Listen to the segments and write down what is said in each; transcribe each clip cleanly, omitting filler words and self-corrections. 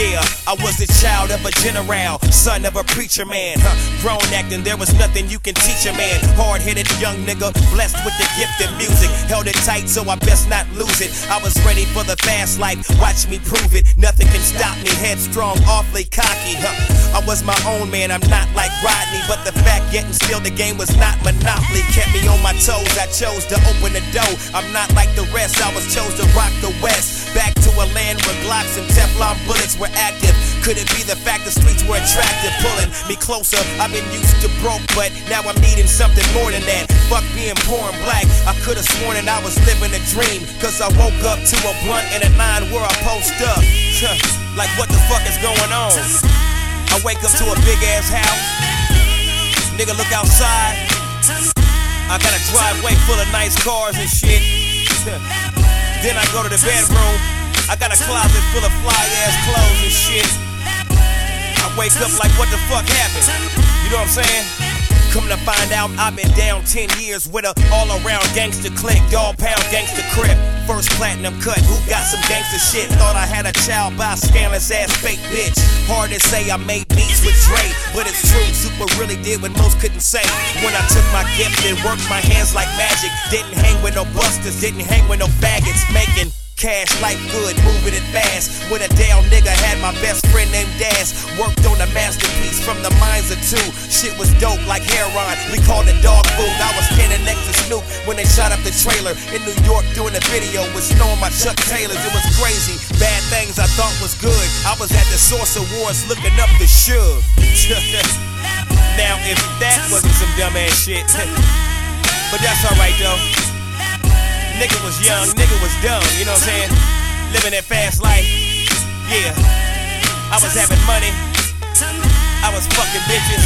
Yeah, I was the child of a general, son of a preacher man. Grown acting, there was nothing you can teach a man. Hard-headed young nigga, blessed with the gift of music. Held it tight, so I best not lose it. I was ready for the fast life, watch me prove it. Nothing can stop me, headstrong, awfully cocky. I was my own man, I'm not like Rodney. But the fact yet and still the game was not Monopoly. Kept me on my toes, I chose to open the door. I'm not like the rest, I was chose to rock the West. Back to a land where Glocks and Teflon bullets were active. Could it be the fact the streets were attractive, pulling me closer? I've been used to broke, but now I'm needing something more than that. Fuck being poor and black, I could've sworn that I was living a dream. Cause I woke up to a blunt and a 9 where I post up. Like what the fuck is going on? I wake up to a big ass house. Nigga look outside. I got a driveway full of nice cars and shit. Then I go to the bedroom. I got a closet full of fly ass clothes and shit. I wake up like what the fuck happened? You know what I'm saying? Come to find out I've been down 10 years with a all-around gangster clique, dog-pound gangster crip. First platinum cut, who got some gangster shit? Thought I had a child by a scandalous ass fake bitch. Hard to say I made beats with Dre, but it's true, Super really did what most couldn't say. When I took my gift and worked my hands like magic, didn't hang with no busters, didn't hang with no faggots, making cash like good, moving it fast. With a down nigga, had my best friend named Daz. Worked on a masterpiece from the minds of two. Shit was dope like heroin, we called it dog food. I was standing next to Snoop when they shot up the trailer in New York doing a video with Snow on my Chuck Taylors. It was crazy, bad things I thought was good. I was at the Source Awards looking up the Suge. Now if that wasn't some dumb ass shit, but that's alright though. Nigga was young, nigga was dumb, you know what I'm saying? Living that fast life, yeah. I was having money, I was fucking bitches,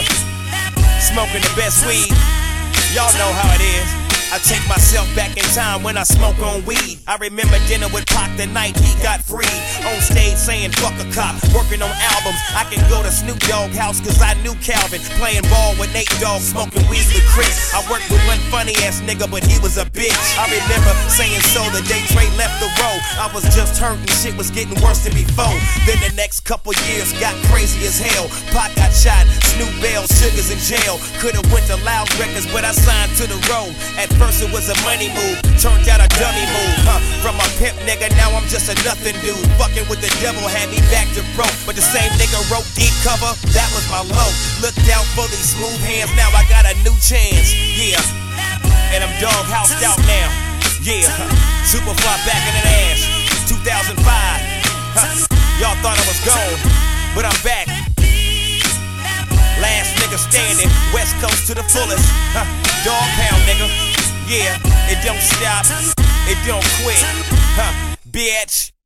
smoking the best weed. Y'all know how it is. I take myself back in time when I smoke on weed. I remember dinner with Pac the night he got free. On stage saying fuck a cop, working on albums. I can go to Snoop Dogg house cause I knew Calvin. Playing ball with Nate Dogg, smoking weed with Chris. I worked with one funny ass nigga but he was a bitch. I remember saying so the day Dre left the row. I was just hurting, shit was getting worse than before. Then the next couple years got crazy as hell. Pac got shot, Snoop bailed, Sugar's in jail. Could've went to Loud Records but I signed to the road. At first it was a money move, turned out a dummy move. From a pimp nigga, now I'm just a nothing dude. Fucking with the devil had me back to broke. But the same nigga wrote Deep Cover, that was my low. Looked out for these smooth hands, now I got a new chance. Yeah, and I'm dog housed out now. Yeah, Superfly back in that ass. 2005. Y'all thought I was gone, but I'm back. Last nigga standing, West Coast to the fullest. Dog pound nigga. Yeah, it don't stop, it don't quit, bitch.